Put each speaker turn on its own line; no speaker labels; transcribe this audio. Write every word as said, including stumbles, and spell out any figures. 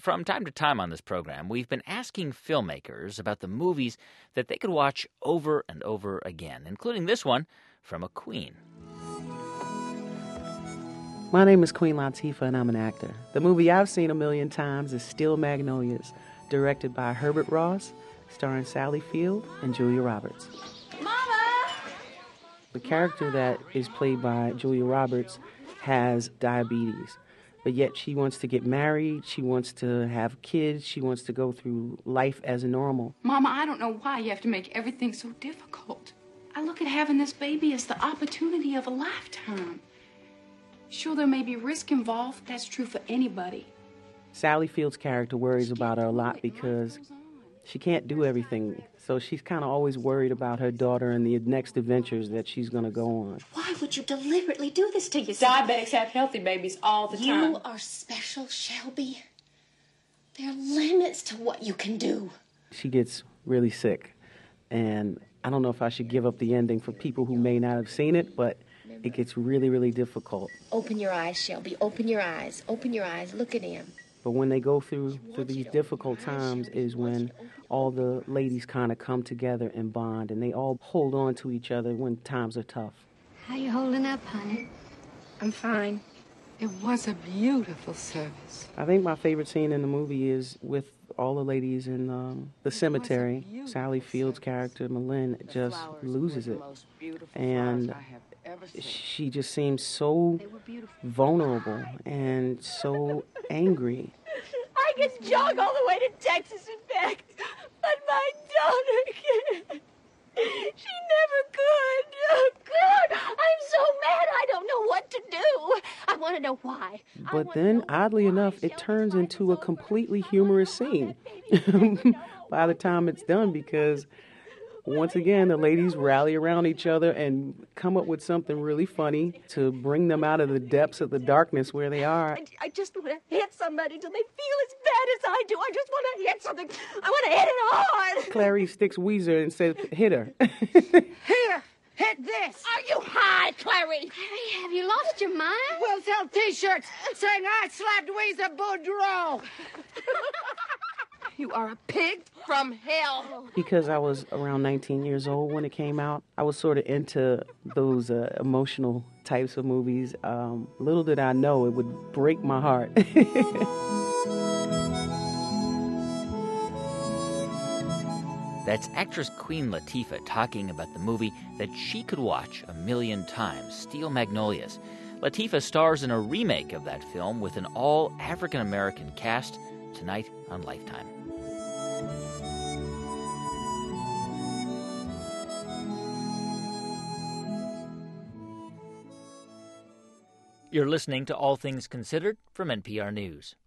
From time to time on this program, we've been asking filmmakers about the movies that they could watch over and over again, including this one from a queen.
My name is Queen Latifah, and I'm an actor. The movie I've seen a million times is Steel Magnolias, directed by Herbert Ross, starring Sally Field and Julia Roberts.
Mama!
The character that is played by Julia Roberts has diabetes, but yet she wants to get married, she wants to have kids, she wants to go through life as normal.
Mama, I don't know why you have to make everything so difficult. I look at having this baby as the opportunity of a lifetime. Sure, there may be risk involved. That's true for anybody.
Sally Field's character worries about her a lot because she can't do everything. So she's kind of always worried about her daughter and the next adventures that she's going to go on.
Why would you deliberately do this to yourself?
Diabetics have healthy babies all the time.
You are special, Shelby. There are limits to what you can do.
She gets really sick. And I don't know if I should give up the ending for people who may not have seen it, but it gets really, really difficult.
Open your eyes, Shelby. Open your eyes. Open your eyes. Look at him.
But when they go through, through these difficult times is when all the ladies kind of come together and bond, and they all hold on to each other when times are tough.
How you holding up, honey?
I'm fine. It was a beautiful service.
I think my favorite scene in the movie is with all the ladies in um, the cemetery. Sally Field's character, Malin, just loses it. And she just seems so vulnerable and so angry.
I can jog all the way to Texas and back, but my daughter can't. She never could. Oh, God, I'm so mad I don't know what to do. I want to know why.
But then, oddly enough, it turns into a completely humorous scene by the time it's done, because once again, the ladies rally around each other and come up with something really funny to bring them out of the depths of the darkness where they are.
I, I just want to hit somebody till they feel as bad as I do. I just want to hit something. I want to hit it hard.
Clarice sticks Weezer and says, hit her.
Here, hit this.
Are you high, Clary?
Clary, have you lost your mind?
We'll sell T-shirts saying I slapped Weezer Boudreaux.
You are a pig from hell.
Because I was around nineteen years old when it came out, I was sort of into those uh, emotional types of movies. Um, little did I know it would break my heart.
That's actress Queen Latifah talking about the movie that she could watch a million times, Steel Magnolias. Latifah stars in a remake of that film with an all-African-American cast tonight on Lifetime. You're listening to All Things Considered from N P R News.